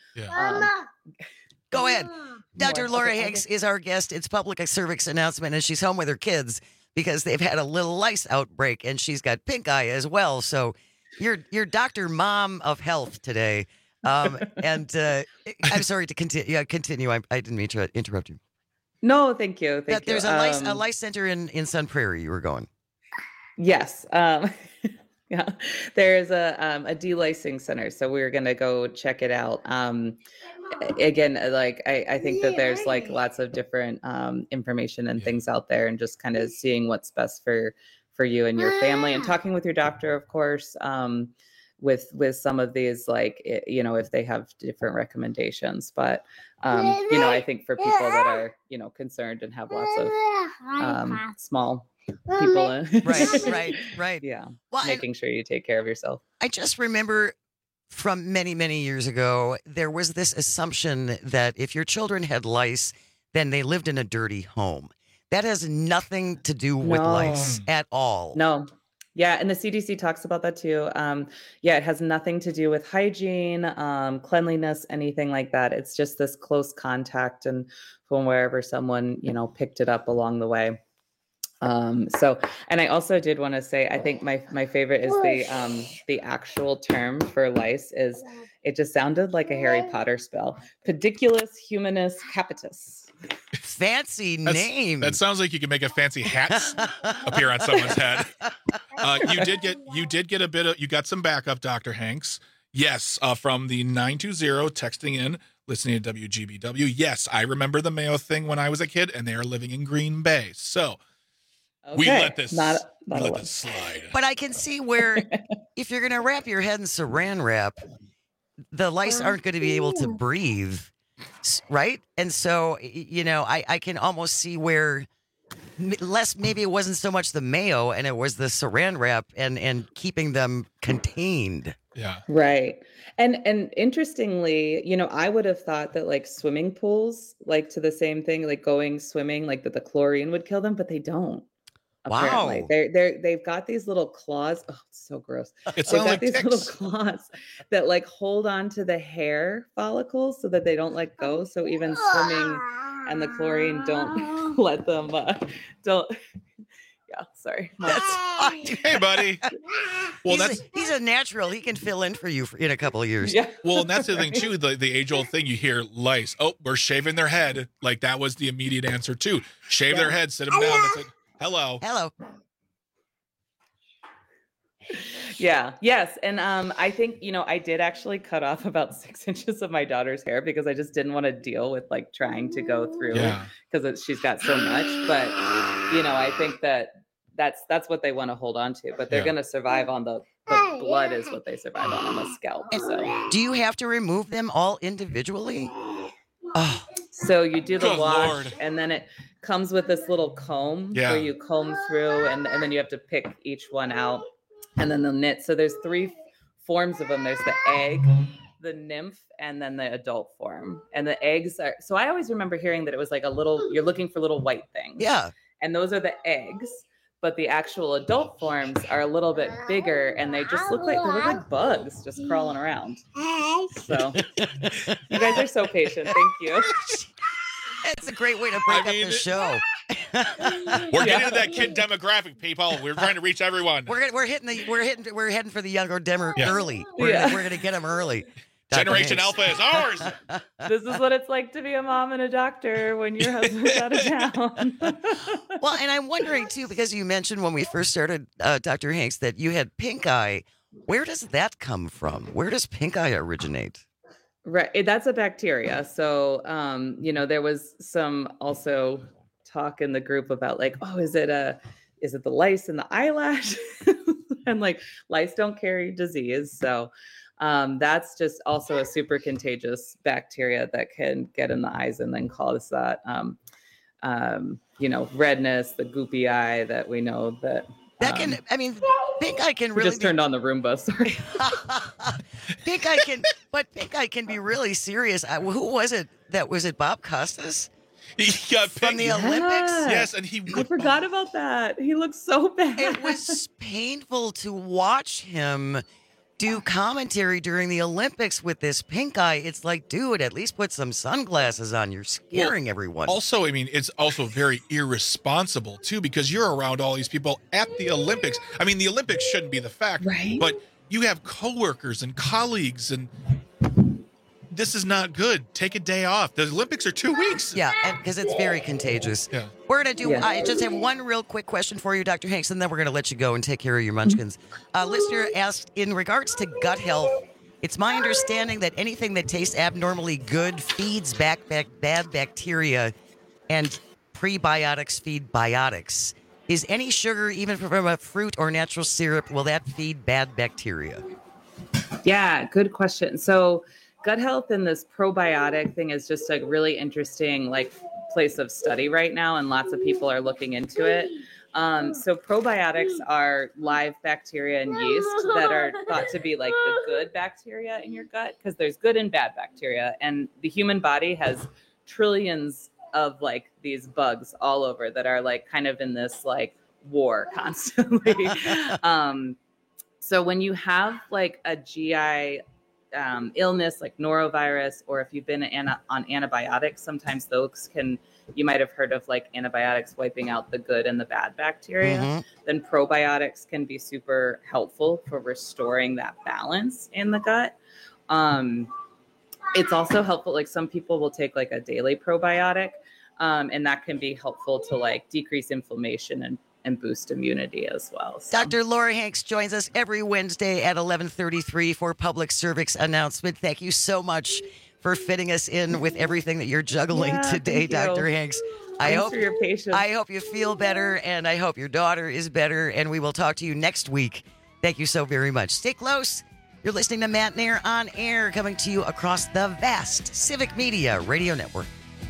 Go ahead. Dr. Laura Hanks is our guest. It's public service announcement, and she's home with her kids because they've had a little lice outbreak, and she's got pink eye as well. So you're Dr. Mom of Health today. And I'm sorry to continue. Yeah, continue. I didn't mean to interrupt you. No, thank you. There's a lice center in Sun Prairie. You were going. Yes. Yeah. There's a delicing center, so we're gonna go check it out. Again, I think that there's lots of different information and things out there, and just kind of seeing what's best for you and your family, and talking with your doctor, of course. With some of these, if they have different recommendations, but I think for people that are concerned and have lots of small people, right, yeah, well, making sure you take care of yourself. I just remember from many years ago, there was this assumption that if your children had lice, then they lived in a dirty home. That has nothing to do with lice at all. No. Yeah, and the CDC talks about that too. It has nothing to do with hygiene, cleanliness, anything like that. It's just this close contact and from wherever someone, picked it up along the way. And I also did want to say, I think my favorite is the actual term for lice is, it just sounded like a Harry Potter spell, Pediculus humanus capitis. Fancy name. That sounds like you can make a fancy hat appear on someone's head. You got some backup, Dr. Hanks. Yes, from the 920 texting in, listening to WGBW. Yes, I remember the Mayo thing when I was a kid, and they are living in Green Bay. So we let this slide. But I can see where if you're going to wrap your head in saran wrap, the lice aren't going to be able to breathe. Right. And so, I can almost see where maybe it wasn't so much the mayo and it was the saran wrap and keeping them contained. Yeah. Right. And interestingly, I would have thought that swimming pools, to the same thing, going swimming, that the chlorine would kill them, but they don't. Apparently. Wow. They've got these little claws. Oh, it's so gross. They've got these little claws that hold on to the hair follicles so that they don't let go. So even swimming and the chlorine don't let them Yeah, sorry. That's fine. Hey, buddy. Well, he's a natural. He can fill in for you in a couple of years. Yeah. Well, and that's the thing too. The age-old thing you hear: lice. Oh, we're shaving their head. Like that was the immediate answer too. Shave their head, sit them down. That's it. Hello. Yeah. Yes. And I think, I did actually cut off about 6 inches of my daughter's hair because I just didn't want to deal with like trying to go through because she's got so much. But, I think that's what they want to hold on to, but they're going to survive on the blood is what they survive on the scalp. So do you have to remove them all individually? Oh. So you do the Good wash Lord. and then it comes with this little comb where you comb through and then you have to pick each one out. And then the knit. So there's 3 forms of them. There's the egg, the nymph, and then the adult form. And the eggs are, so I always remember hearing that it was like you're looking for little white things. Yeah. And those are the eggs, but the actual adult forms are a little bit bigger and they just look like bugs just crawling around. So you guys are so patient. Thank you. It's a great way to break up the show. We're getting to that kid demographic, people. We're trying to reach everyone. We're heading for the younger demo early. We're gonna get them early. Generation Alpha is ours. This is what it's like to be a mom and a doctor when your husband's out of town. Well, and I'm wondering too, because you mentioned when we first started, Dr. Hanks, that you had pink eye. Where does that come from? Where does pink eye originate? Right. That's a bacteria. So, there was some also talk in the group about like, oh, is it the lice in the eyelash? And like lice don't carry disease. So that's just also a super contagious bacteria that can get in the eyes and then cause that, redness, the goopy eye that we know that. That can, pink eye can really just turned on the Roomba, sorry. Pink eye can be really serious. Who was it? Was it Bob Costas? He got from the Olympics? Yes, and I forgot about that. He looked so bad. It was painful to watch him do commentary during the Olympics with this pink eye. It's like, dude, at least put some sunglasses on. You're scaring everyone. Also, it's also very irresponsible, too, because you're around all these people at the Olympics. The Olympics shouldn't be the fact, right? But you have coworkers and colleagues, and this is not good. Take a day off. The Olympics are 2 weeks. Yeah, because it's very contagious. Yeah. We're going to do, I just have one real quick question for you, Dr. Hanks, and then we're going to let you go and take care of your munchkins. Listener asked, in regards to gut health, it's my understanding that anything that tastes abnormally good feeds back bad bacteria, and prebiotics feed biotics. Is any sugar, even from a fruit or natural syrup, will that feed bad bacteria? Yeah, good question. So gut health and this probiotic thing is just a really interesting place of study right now, and lots of people are looking into it. So probiotics are live bacteria and yeast that are thought to be like the good bacteria in your gut, because there's good and bad bacteria, and the human body has trillions of these bugs all over that are kind of in this war constantly. So when you have a GI illness like norovirus, or if you've been on antibiotics, sometimes those you might have heard of antibiotics wiping out the good and the bad bacteria. Mm-hmm. Then probiotics can be super helpful for restoring that balance in the gut. It's also helpful, some people will take a daily probiotic, and that can be helpful to decrease inflammation and boost immunity as well. So. Dr. Laura Hanks joins us every Wednesday at 11:33 for Public Service Announcement. Thank you so much for fitting us in with everything that you're juggling today, Dr. Hanks. Thanks for your patience. I hope you feel better, and I hope your daughter is better, and we will talk to you next week. Thank you so very much. Stay close. You're listening to Matt Nair on Air, coming to you across the vast Civic Media Radio Network.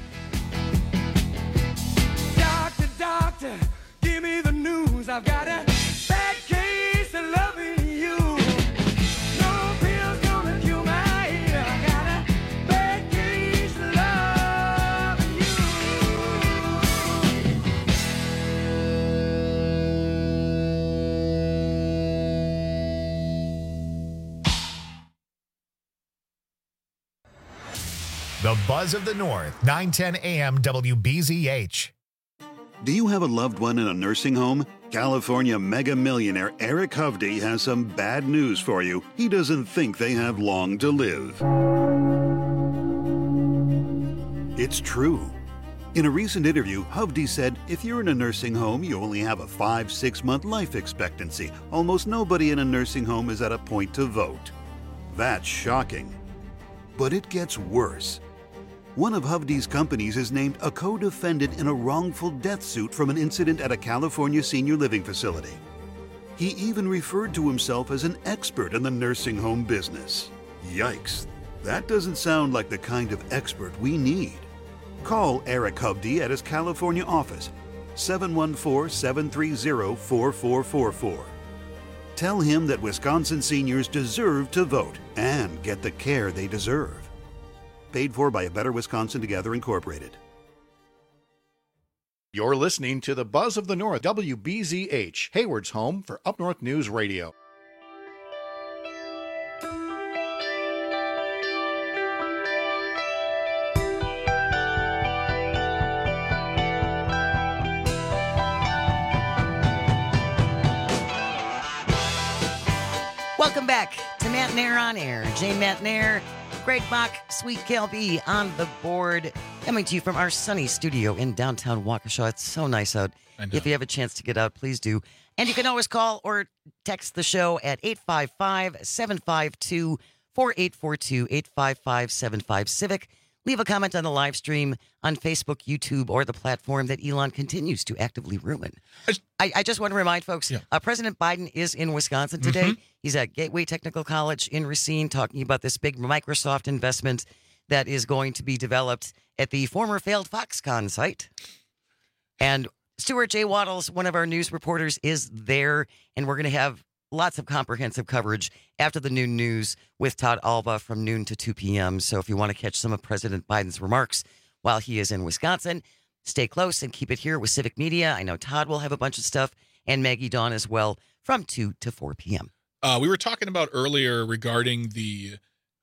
Doctor, give me the news. I've got a bad case of loving you. No pill's gonna cure my head. I got a bad case of loving you. The Buzz of the North, 910 AM WBZH. Do you have a loved one in a nursing home? California mega millionaire Eric Hovde has some bad news for you. He doesn't think they have long to live. It's true. In a recent interview, Hovde said, if you're in a nursing home, you only have a 5-6 month life expectancy. Almost nobody in a nursing home is at a point to vote. That's shocking. But it gets worse. One of Hovde's companies is named a co-defendant in a wrongful death suit from an incident at a California senior living facility. He even referred to himself as an expert in the nursing home business. Yikes, that doesn't sound like the kind of expert we need. Call Eric Hovde at his California office, 714-730-4444. Tell him that Wisconsin seniors deserve to vote and get the care they deserve. Paid for by A Better Wisconsin Together, Incorporated. You're listening to the Buzz of the North, WBZH, Hayward's home for Up North News Radio. Welcome back to Matt Nair on Air. Jay Matt Nair, Greg Bach, Sweet Kelby on the board. Coming to you from our sunny studio in downtown Waukesha. It's so nice out. If you have a chance to get out, please do. And you can always call or text the show at 855-752-4842, 855-75-CIVIC. Leave a comment on the live stream on Facebook, YouTube, or the platform that Elon continues to actively ruin. I just want to remind folks, President Biden is in Wisconsin today. Mm-hmm. He's at Gateway Technical College in Racine talking about this big Microsoft investment that is going to be developed at the former failed Foxconn site. And Stuart J. Waddles, one of our news reporters, is there, and we're going to have lots of comprehensive coverage after the noon news with Todd Alba from noon to 2 p.m. So if you want to catch some of President Biden's remarks while he is in Wisconsin, stay close and keep it here with Civic Media. I know Todd will have a bunch of stuff, and Maggie Dawn as well from 2 to 4 p.m. We were talking about earlier regarding the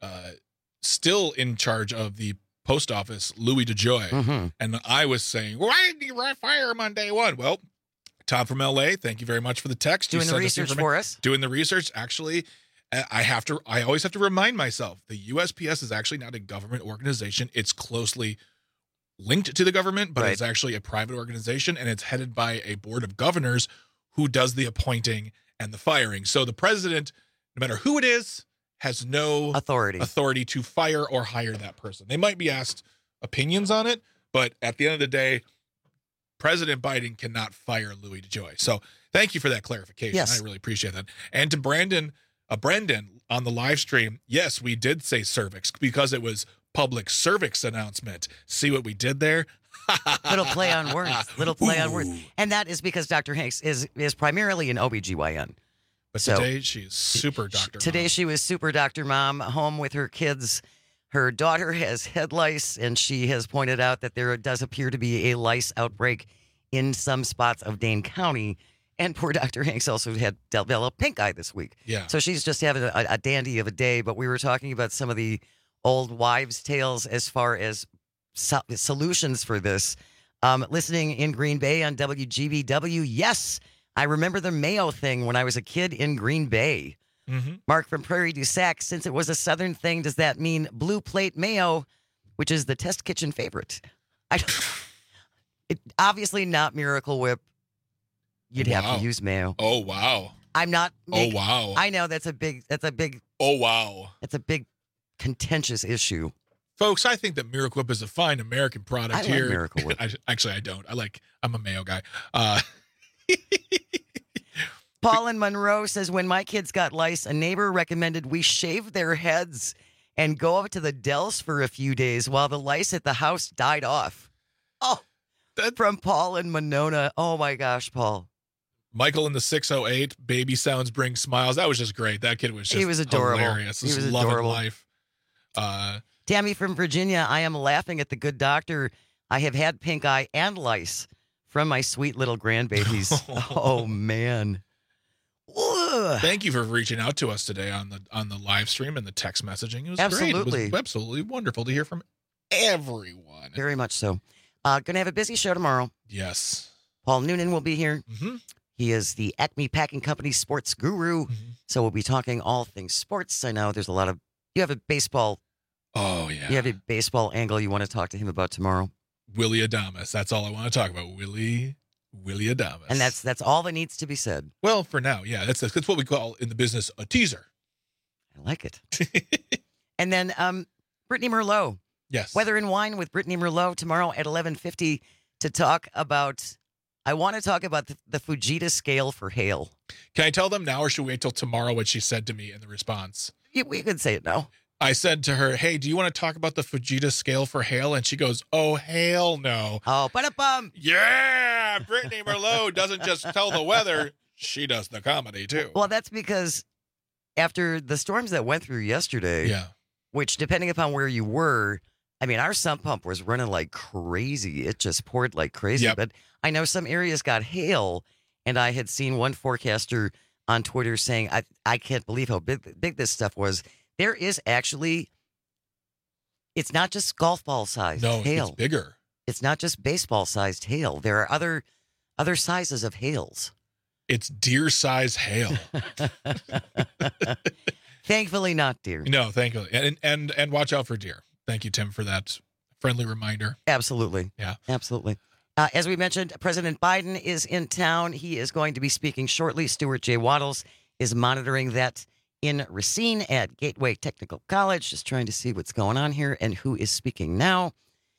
still in charge of the post office, Louis DeJoy. And I was saying, why didn't you fire him on day one? Well, Tom from LA, thank you very much for the text. Doing the research for us. Doing the research. Actually, I always have to remind myself, the USPS is actually not a government organization. It's closely linked to the government, but it's actually a private organization, and it's headed by a board of governors who does the appointing and the firing. So the president, no matter who it is, has no authority to fire or hire that person. They might be asked opinions on it, but at the end of the day, President Biden cannot fire Louis DeJoy. So thank you for that clarification. Yes. I really appreciate that. And to Brendan on the live stream, yes, we did say cervix because it was public cervix announcement. See what we did there? Little play on words. And that is because Dr. Hanks is primarily an OBGYN. But today she is super Dr. Today she was super Dr. Mom, home with her kids. Her daughter has head lice, and she has pointed out that there does appear to be a lice outbreak in some spots of Dane County. And poor Dr. Hanks also had developed pink eye this week. Yeah. So she's just having a dandy of a day. But we were talking about some of the old wives' tales as far as solutions for this. Listening in Green Bay on WGBW, yes, I remember the mayo thing when I was a kid in Green Bay. Mark from Prairie du Sac, since it was a Southern thing, does that mean blue plate mayo, which is the test kitchen favorite? Obviously not Miracle Whip. You'd have to use mayo. Oh, wow. I'm not. Wow. I know that's a big. Oh, wow. That's a big contentious issue. Folks, I think that Miracle Whip is a fine American product here. Like Miracle Whip. Actually, I don't. I'm a mayo guy. Paul in Monroe says, when my kids got lice, a neighbor recommended we shave their heads and go up to the Dells for a few days while the lice at the house died off. Oh, from Paul in Monona. Oh, my gosh, Paul. Michael in the 608, baby sounds bring smiles. That was just great. That kid was just he was adorable. Hilarious. He was loving adorable. Life. Tammy from Virginia, I am laughing at the good doctor. I have had pink eye and lice from my sweet little grandbabies. Oh, man. Ugh. Thank you for reaching out to us today on the live stream and the text messaging. It was Absolutely. great. It was absolutely wonderful to hear from everyone. Very much so. Going to have a busy show tomorrow. Yes. Paul Noonan will be here. He is the Acme Packing Company sports guru. So we'll be talking all things sports. I know there's a lot of, you have a baseball. Oh, yeah. You have a baseball angle you want to talk to him about tomorrow. Willie Adames. That's all I want to talk about. Willie Adames. And that's all that needs to be said. Well, for now, yeah. That's what we call in the business a teaser. I like it. And then Brittany Merlot. Yes. Weather and Wine with Brittany Merlot tomorrow at 11:50 to talk about, I want to talk about the Fujita scale for hail. Can I tell them now, or should we wait till tomorrow what she said to me in the response? We could say it now. I said to her, hey, do you want to talk about the Fujita scale for hail? And she goes, oh, hell no. Oh, ba-da-bum. Yeah, Brittany Merlot doesn't just tell the weather, she does the comedy too. Well, that's because after the storms that went through yesterday, which depending upon where you were, I mean, our sump pump was running like crazy. It just poured like crazy. But I know some areas got hail, and I had seen one forecaster on Twitter saying, I can't believe how big this stuff was. There is actually, it's not just golf ball sized hail. It's bigger. It's not just baseball sized hail. There are other sizes of hails. It's deer size hail. Thankfully not deer. No, thankfully. And watch out for deer. Thank you, Tim, for that friendly reminder. Absolutely. Yeah. Absolutely. As we mentioned, President Biden is in town. He is going to be speaking shortly. Stuart J. Waddles is monitoring that in Racine at Gateway Technical College, just trying to see what's going on here and who is speaking now.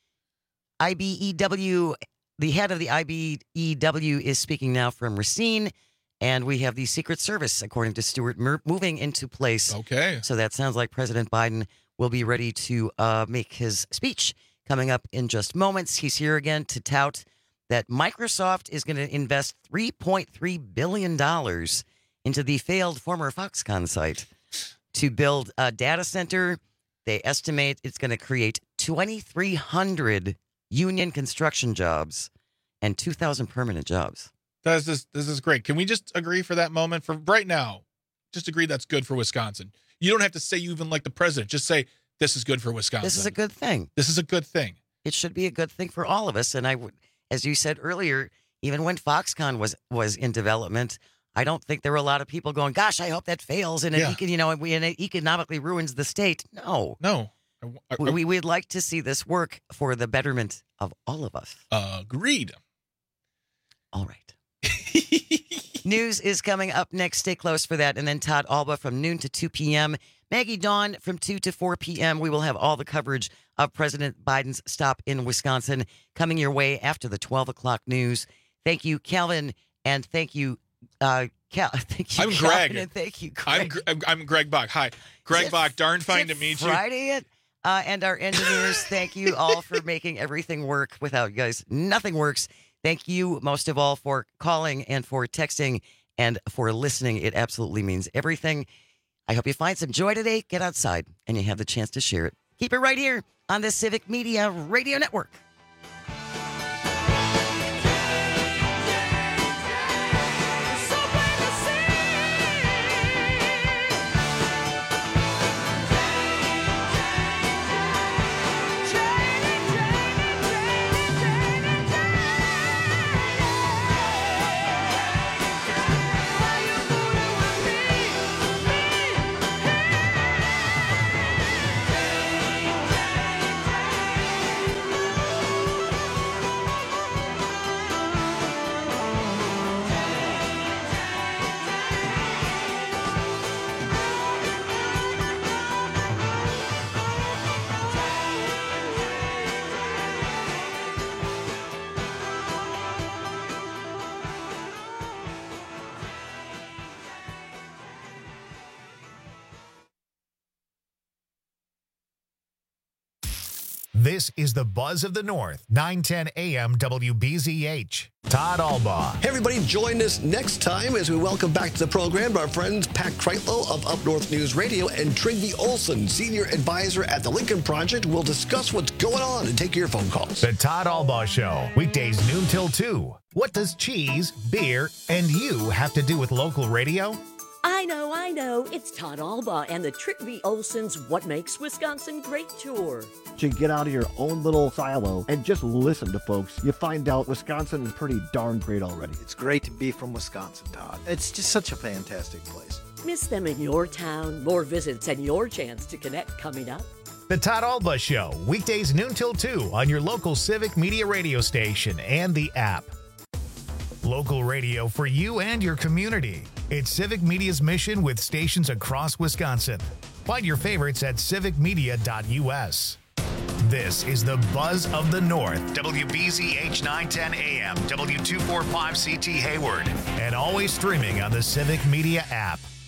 IBEW, the head of the IBEW is speaking now from Racine, and we have the Secret Service, according to Stuart, moving into place. Okay. So that sounds like President Biden will be ready to make his speech coming up in just moments. He's here again to tout that Microsoft is going to invest $3.3 billion into the failed former Foxconn site to build a data center. They estimate it's going to create 2,300 union construction jobs and 2,000 permanent jobs. This is great. Can we just agree for that moment? For right now, just agree that's good for Wisconsin. You don't have to say you even like the president. Just say, this is good for Wisconsin. This is a good thing. This is a good thing. It should be a good thing for all of us. And I would, as you said earlier, even when Foxconn was in development, I don't think there were a lot of people going, gosh, I hope that fails. And, and it economically ruins the state. No. We'd like to see this work for the betterment of all of us. Agreed. All right. News is coming up next. Stay close for that. And then Todd Alba from noon to 2 p.m. Maggie Dawn from 2 to 4 p.m. We will have all the coverage of President Biden's stop in Wisconsin coming your way after the 12 o'clock news. Thank you, Calvin, and thank you, thank you, I'm Calvin, Greg. and thank you, Greg. I'm Greg Bach. Hi, Greg Bach. Darn fine to meet you. Friday it. And our engineers, thank you all for making everything work. Without you guys, nothing works. Thank you most of all for calling and for texting and for listening. It absolutely means everything. I hope you find some joy today. Get outside and you have the chance to share it. Keep it right here on the Civic Media Radio Network. This is the Buzz of the North, 910 AM WBZH. Todd Albaugh. Hey, everybody, join us next time as we welcome back to the program our friends Pat Kreitlow of Up North News Radio and Trygve Olson, Senior Advisor at the Lincoln Project. We'll discuss what's going on and take your phone calls. The Todd Albaugh Show, weekdays noon till 2. What does cheese, beer, and you have to do with local radio? I know. It's Todd Alba and the Trick V. Olson's What Makes Wisconsin Great tour. To get out of your own little silo and just listen to folks, you find out Wisconsin is pretty darn great already. It's great to be from Wisconsin, Todd. It's just such a fantastic place. Miss them in your town, more visits, and your chance to connect coming up. The Todd Alba Show, weekdays noon till 2 on your local Civic Media radio station and the app. Local radio for you and your community. It's Civic Media's mission with stations across Wisconsin. Find your favorites at civicmedia.us. This is the Buzz of the North, WBZH 910 AM, W245CT Hayward, and always streaming on the Civic Media app.